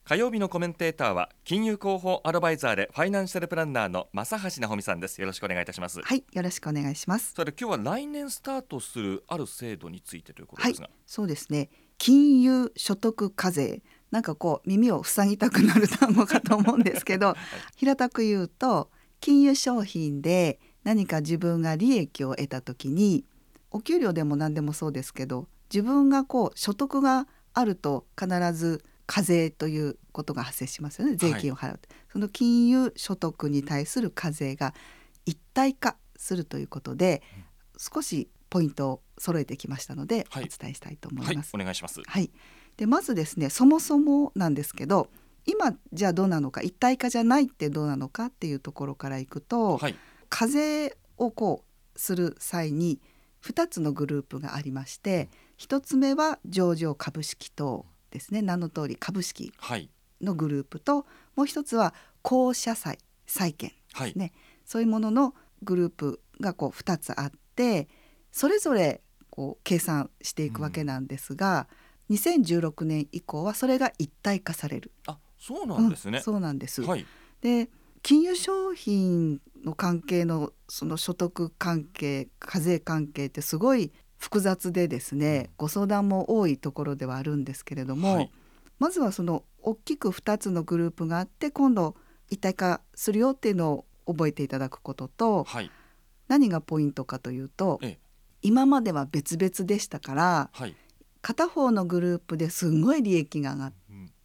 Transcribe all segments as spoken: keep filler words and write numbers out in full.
火曜日のコメンテーターは金融広報アドバイザーでファイナンシャルプランナーの正橋直美さんです。よろしくお願いいたします。 はい、よろしくお願いします。 それで今日は来年スタートするある制度についてということですが、 はい、そうですね。金融所得課税、なんかこう耳を塞ぎたくなる単語かと思うんですけど、はい、平たく言うと金融商品で何か自分が利益を得た時に、お給料でも何でもそうですけど、自分がこう所得があると必ず課税ということが発生しますよね。税金を払う、はい、その金融所得に対する課税が一体化するということで、うん、少しポイントを揃えてきましたので、はい、お伝えしたいと思います。 はい、お願いします。 はい、でまずですね、そもそもなんですけど、今じゃあどうなのか、一体化じゃないってどうなのかっていうところからいくと、はい、課税をこうする際にふたつのグループがありまして、うん、ひとつめは上場株式等ですね、名の通り株式のグループと、はい、もう一つは公社債債券ですね、はい、そういうもののグループがこうふたつあって、それぞれこう計算していくわけなんですが、うん、にせんじゅうろくねん以降はそれが一体化される。 あ、そうなんですね、 うん、そうなんです、 はい、 で金融商品の関係のその所得関係、課税関係ってすごい複雑でですね、ご相談も多いところではあるんですけれども、はい、まずはその大きくふたつのグループがあって、今度一体化するよっていうのを覚えていただくことと、はい、何がポイントかというと、ええ、今までは別々でしたから、はい、片方のグループですごい利益が上がって、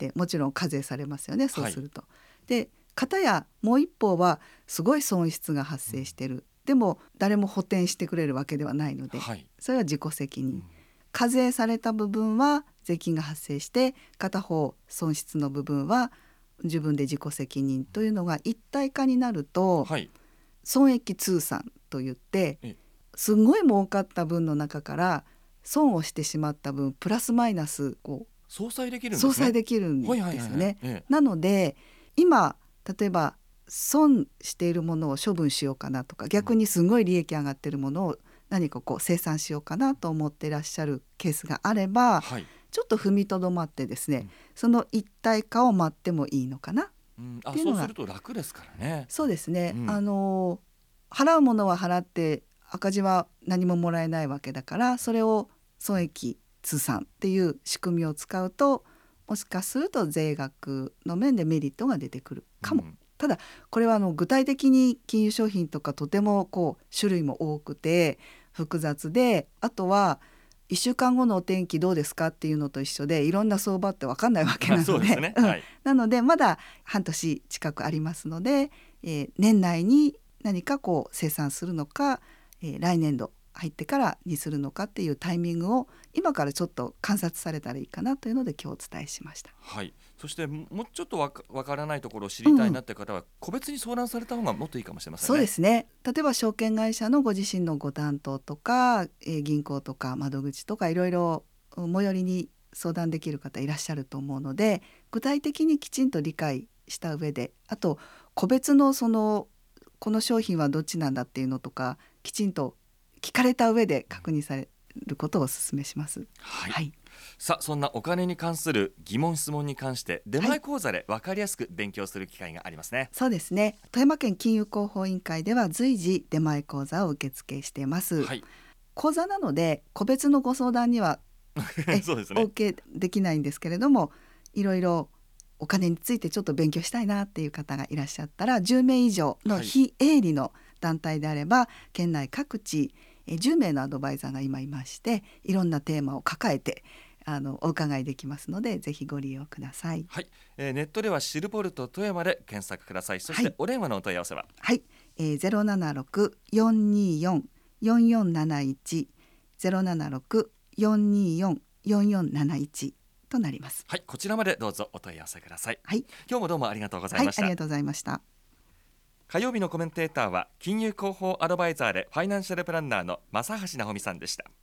うん、もちろん課税されますよね、そうすると、はい、で片やもう一方はすごい損失が発生してる、うん、でも誰も補填してくれるわけではないので、はい、それは自己責任、うん、課税された部分は税金が発生して、片方損失の部分は自分で自己責任というのが一体化になると、はい、損益通算といって、すごい儲かった分の中から損をしてしまった分プラスマイナスこう相殺できるんですね。 相殺できるんですよね、はいはいはいはい、ええ、なので今例えば損しているものを処分しようかなとか、逆にすごい利益上がっているものを何かこう生産しようかなと思っていらっしゃるケースがあれば、はい、ちょっと踏みとどまってですね、うん、その一体化を待ってもいいのかな、 うん、あ、そうすると楽ですからね。 そうですね、うん、あの払うものは払って赤字は何ももらえないわけだから、それを損益通算っていう仕組みを使うと、もしかすると税額の面でメリットが出てくるかも、うん、ただこれはあの具体的に金融商品とかとてもこう種類も多くて複雑で、あとはいっしゅうかんごのお天気どうですかっていうのと一緒で、いろんな相場って分かんないわけなので、そうですね、はい、なのでまだ半年近くありますので、えー、年内に何かこう生産するのか、えー、来年度入ってからにするのかっていうタイミングを今からちょっと観察されたらいいかなというので今日お伝えしました。 はい、そしてもうちょっとわか、わからないところを知りたいなって方は、うん、個別に相談された方がもっといいかもしれませんね。 そうですね。例えば証券会社のご自身のご担当とか、えー、銀行とか窓口とかいろいろ最寄りに相談できる方いらっしゃると思うので、具体的にきちんと理解した上で、あと個別のそのこの商品はどっちなんだっていうのとかきちんと聞かれた上で確認されることをお勧めします。 はい、はい、さあそんなお金に関する疑問質問に関して出前講座で分かりやすく勉強する機会がありますね。はい、 そうですね。富山県金融広報委員会では随時出前講座を受付しています。はい、講座なので個別のご相談にはそうですね、お受けできないんですけれども、いろいろお金についてちょっと勉強したいなっていう方がいらっしゃったら、じゅうめい以上の非営利の団体であれば、はい、県内各地じゅうめいのアドバイザーが今いまして、いろんなテーマを抱えてあのお伺いできますので、ぜひご利用ください。 はい、えー、ネットではシルボルト富山で検索ください。そしてお電話のお問い合わせは、 はい、えー、ゼロななろく よんにーよん よんよんなないち ゼロななろく よんにーよん よんよんなないちとなります。 はい、こちらまでどうぞお問い合わせください。 はい、 今日もどうもありがとうございました。 はい、ありがとうございました。 火曜日のコメンテーターは金融広報アドバイザーでファイナンシャルプランナーの正橋直美さんでした。